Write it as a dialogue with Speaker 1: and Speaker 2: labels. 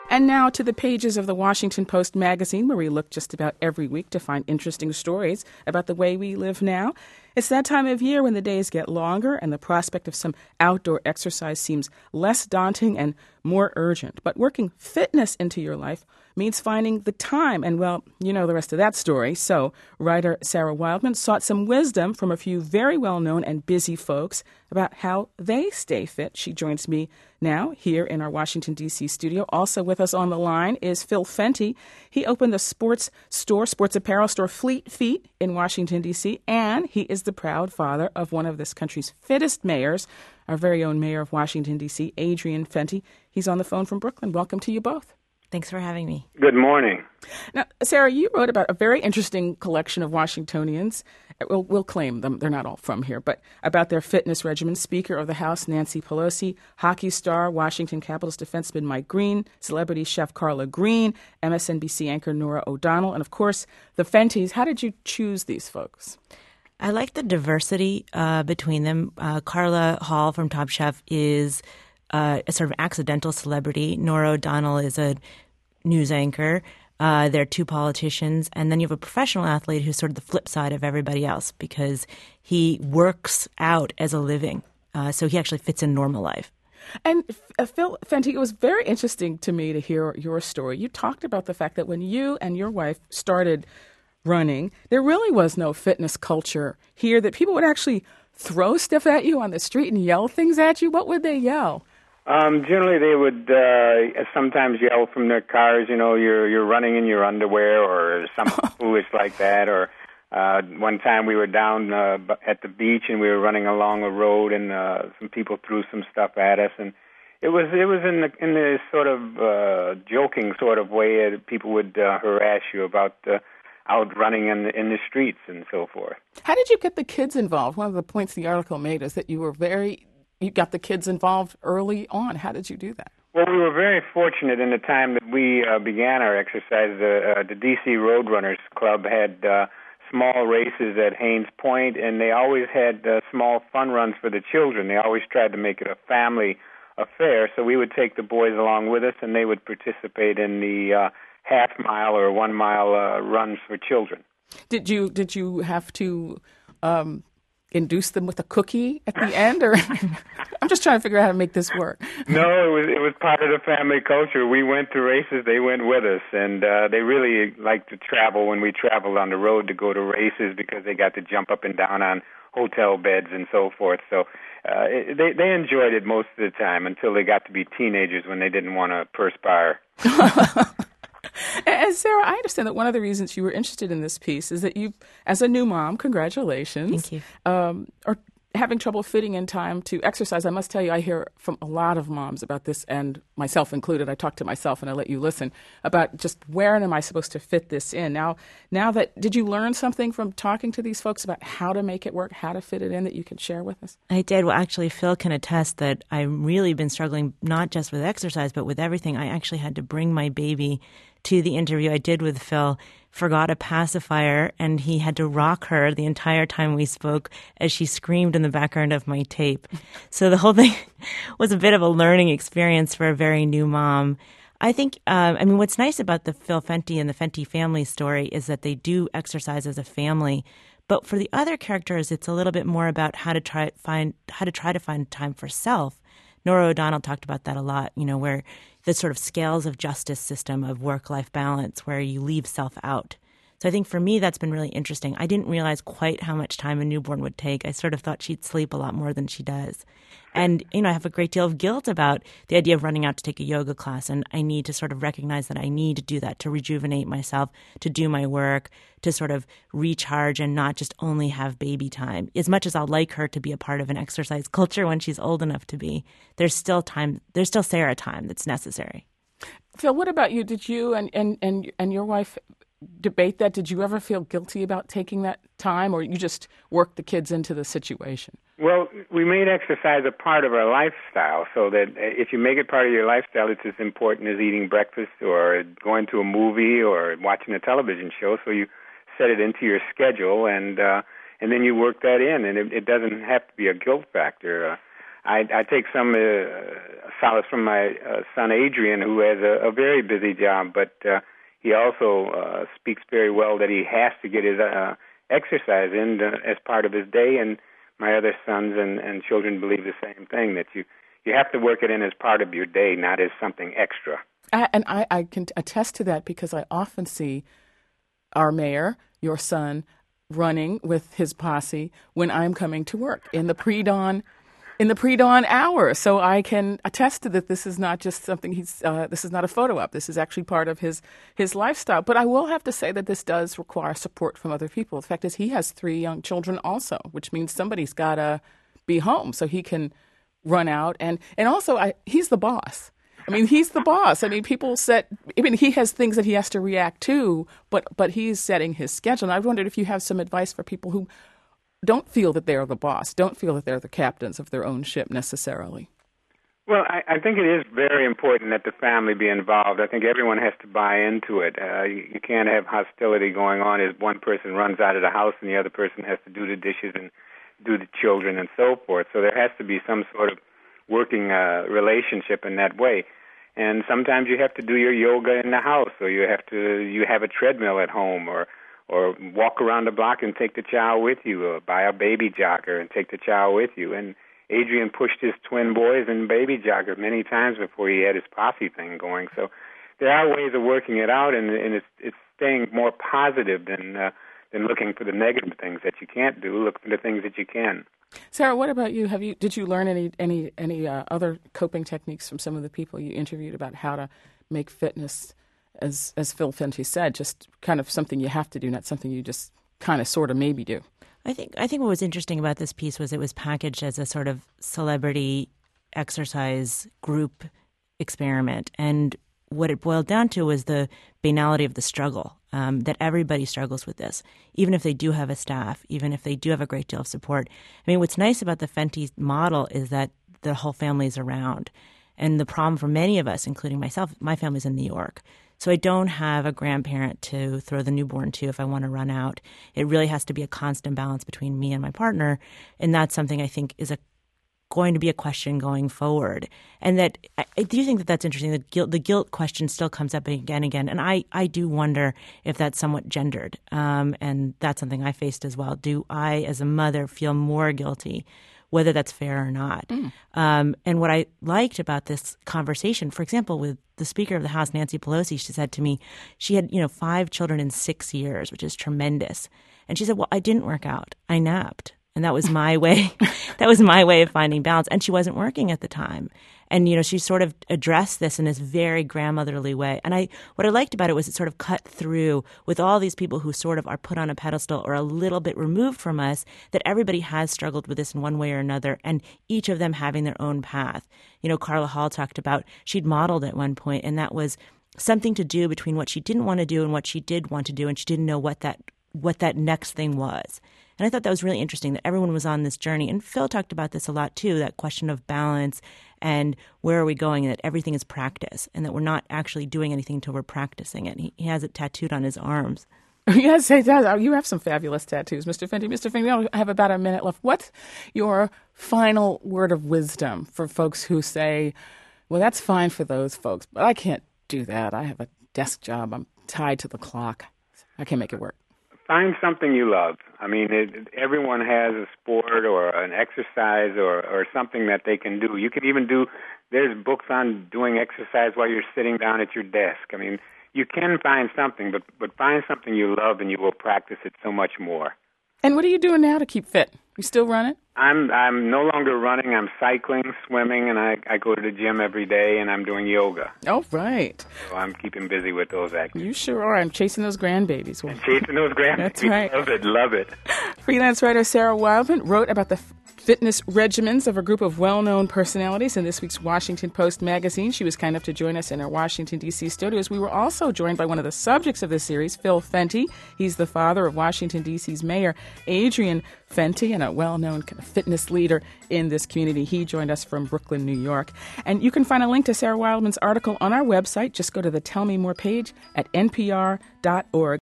Speaker 1: And now to the pages of the Washington Post magazine, where we look just about every week to find interesting stories about the way we live now. It's that time of year when the days get longer and the prospect of some outdoor exercise seems less daunting and more urgent. But working fitness into your life means finding the time. And, well, you know the rest of that story. So writer Sarah Wildman sought some wisdom from a few very well-known and busy folks about how they stay fit. She joins me now here in our Washington, D.C. studio. Also with us on the line is Phil Fenty. He opened the sports apparel store Fleet Feet in Washington, D.C., and he is the proud father of one of this country's fittest mayors, our very own mayor of Washington, D.C., Adrian Fenty. He's on the phone from Brooklyn. Welcome to you both.
Speaker 2: Thanks for having me.
Speaker 3: Good morning.
Speaker 1: Now, Sarah, you wrote about a very interesting collection of Washingtonians. We'll claim them. They're not all from here, but about their fitness regimen. Speaker of the House Nancy Pelosi, hockey star, Washington Capitals defenseman Mike Green, celebrity chef Carla Green, MSNBC anchor Norah O'Donnell, and, of course, the Fentys. How did you choose these folks?
Speaker 2: I like the diversity between them. Carla Hall from Top Chef is a sort of accidental celebrity. Norah O'Donnell is a news anchor. There are two politicians. And then you have a professional athlete who's sort of the flip side of everybody else because he works out as a living. So he actually fits in normal life.
Speaker 1: And Phil Fenty, it was very interesting to me to hear your story. You talked about the fact that when you and your wife started running, there really was no fitness culture here, that people would actually throw stuff at you on the street and yell things at you. What would they yell?
Speaker 3: Generally, they would sometimes yell from their cars, you know, you're running in your underwear or something foolish like that. Or one time we were down at the beach and we were running along a road and some people threw some stuff at us, and it was in the sort of joking sort of way that people would harass you about out running in the streets and so forth.
Speaker 1: How did you get the kids involved? One of the points the article made is that you got the kids involved early on. How did you do that?
Speaker 3: Well, we were very fortunate in the time that we began our exercise. The D.C. Roadrunners Club had small races at Haynes Point, and they always had small fun runs for the children. They always tried to make it a family affair, so we would take the boys along with us, and they would participate in the half-mile or 1 mile runs for children. Did
Speaker 1: you have to induce them with a cookie at the end, or I'm just trying to figure out how to make this work?
Speaker 3: No, it was part of the family culture. We went to races; they went with us, and they really liked to travel when we traveled on the road to go to races because they got to jump up and down on hotel beds and so forth. So they enjoyed it most of the time until they got to be teenagers when they didn't want to perspire.
Speaker 1: And Sarah, I understand that one of the reasons you were interested in this piece is that you, as a new mom, congratulations.
Speaker 2: Thank you.
Speaker 1: Are having trouble fitting in time to exercise. I must tell you, I hear from a lot of moms about this, and myself included. I talk to myself and I let you listen about just where am I supposed to fit this in. Now that, did you learn something from talking to these folks about how to make it work, how to fit it in that you can share with us?
Speaker 2: I did. Well, actually, Phil can attest that I've really been struggling not just with exercise, but with everything. I actually had to bring my baby to the interview I did with Phil, forgot a pacifier, and he had to rock her the entire time we spoke as she screamed in the background of my tape. So the whole thing was a bit of a learning experience for a very new mom. I think, what's nice about the Phil Fenty and the Fenty family story is that they do exercise as a family. But for the other characters, it's a little bit more about how to try to find time for self. Norah O'Donnell talked about that a lot, where the sort of scales of justice system of work-life balance where you leave self out. So I think for me, that's been really interesting. I didn't realize quite how much time a newborn would take. I sort of thought she'd sleep a lot more than she does. And, I have a great deal of guilt about the idea of running out to take a yoga class. And I need to sort of recognize that I need to do that to rejuvenate myself, to do my work, to sort of recharge and not just only have baby time. As much as I'll like her to be a part of an exercise culture when she's old enough to be, there's still Sarah time that's necessary.
Speaker 1: Phil, what about you? Did you and your wife debate that? Did you ever feel guilty about taking that time, or you just worked the kids into the situation?
Speaker 3: Well, we made exercise a part of our lifestyle, so that if you make it part of your lifestyle, it's as important as eating breakfast or going to a movie or watching a television show. So you set it into your schedule, and then you work that in, and it doesn't have to be a guilt factor. I take some solace from my son Adrian, who has a very busy job, but he also speaks very well that he has to get his exercise in as part of his day, and my other sons and children believe the same thing, that you have to work it in as part of your day, not as something extra.
Speaker 1: I can attest to that because I often see our mayor, your son, running with his posse when I'm coming to work in the pre-dawn hour. So I can attest to that. This is not just something this is not a photo op. This is actually part of his lifestyle. But I will have to say that this does require support from other people. The fact is he has 3 young children also, which means somebody's got to be home so he can run out. And also he's the boss. I mean, he's the boss. I mean, he has things that he has to react to, but he's setting his schedule. And I wondered if you have some advice for people who don't feel that they're the boss, don't feel that they're the captains of their own ship necessarily.
Speaker 3: Well, I think it is very important that the family be involved. I think everyone has to buy into it. You can't have hostility going on as one person runs out of the house and the other person has to do the dishes and do the children and so forth. So there has to be some sort of working relationship in that way. And sometimes you have to do your yoga in the house, or you have a treadmill at home, or walk around the block and take the child with you, or buy a baby jogger and take the child with you. And Adrian pushed his twin boys in baby jogger many times before he had his posse thing going. So there are ways of working it out, and it's staying more positive than looking for the negative things that you can't do. Look for the things that you can.
Speaker 1: Sarah, what about you? Did you learn any other coping techniques from some of the people you interviewed about how to make fitness, as Phil Fenty said, just kind of something you have to do, not something you just kind of sort of maybe do?
Speaker 2: I think what was interesting about this piece was it was packaged as a sort of celebrity exercise group experiment, and what it boiled down to was the banality of the struggle, that everybody struggles with this, even if they do have a staff, even if they do have a great deal of support. I mean, what's nice about the Fenty model is that the whole family is around. And the problem for many of us, including myself, my family's in New York. So I don't have a grandparent to throw the newborn to if I want to run out. It really has to be a constant balance between me and my partner. And that's something I think is going to be a question going forward. And that I do think that that's interesting. The guilt question still comes up again and again. And I do wonder if that's somewhat gendered. And that's something I faced as well. Do I, as a mother, feel more guilty, whether that's fair or not? And what I liked about this conversation, for example, with the Speaker of the House, Nancy Pelosi, she said to me, she had 5 children in 6 years, which is tremendous. And she said, well, I didn't work out. I napped. And that was my way. That was my way of finding balance. And she wasn't working at the time. And, she sort of addressed this in this very grandmotherly way. And what I liked about it was it sort of cut through with all these people who sort of are put on a pedestal or a little bit removed from us, that everybody has struggled with this in one way or another, and each of them having their own path. Carla Hall talked about, she'd modeled at one point, and that was something to do between what she didn't want to do and what she did want to do, and she didn't know what that next thing was. And I thought that was really interesting, that everyone was on this journey. And Phil talked about this a lot, too, that question of balance and where are we going, and that everything is practice, and that we're not actually doing anything until we're practicing it. He has it tattooed on his arms.
Speaker 1: Yes, he does. You have some fabulous tattoos, Mr. Fenty. Mr. Fenty, I have about a minute left. What's your final word of wisdom for folks who say, well, that's fine for those folks, but I can't do that. I have a desk job. I'm tied to the clock. I can't make it work.
Speaker 3: Find something you love. I mean, everyone has a sport or an exercise or something that they can do. You can even there's books on doing exercise while you're sitting down at your desk. I mean, you can find something, but find something you love and you will practice it so much more.
Speaker 1: And what are you doing now to keep fit? You still running?
Speaker 3: I'm no longer running. I'm cycling, swimming, and I go to the gym every day, and I'm doing yoga.
Speaker 1: Oh, right.
Speaker 3: So I'm keeping busy with those activities.
Speaker 1: You sure are. I'm chasing those grandbabies.
Speaker 3: I'm chasing those grandbabies.
Speaker 1: That's right.
Speaker 3: Love it.
Speaker 1: Freelance writer Sarah Wildman wrote about the fitness regimens of a group of well-known personalities in this week's Washington Post magazine. She was kind enough to join us in our Washington, D.C. studios. We were also joined by one of the subjects of the series, Phil Fenty. He's the father of Washington, D.C.'s Mayor Adrian Fenty, and a well-known kind of fitness leader in this community. He joined us from Brooklyn, New York. And you can find a link to Sarah Wildman's article on our website. Just go to the Tell Me More page at npr.org.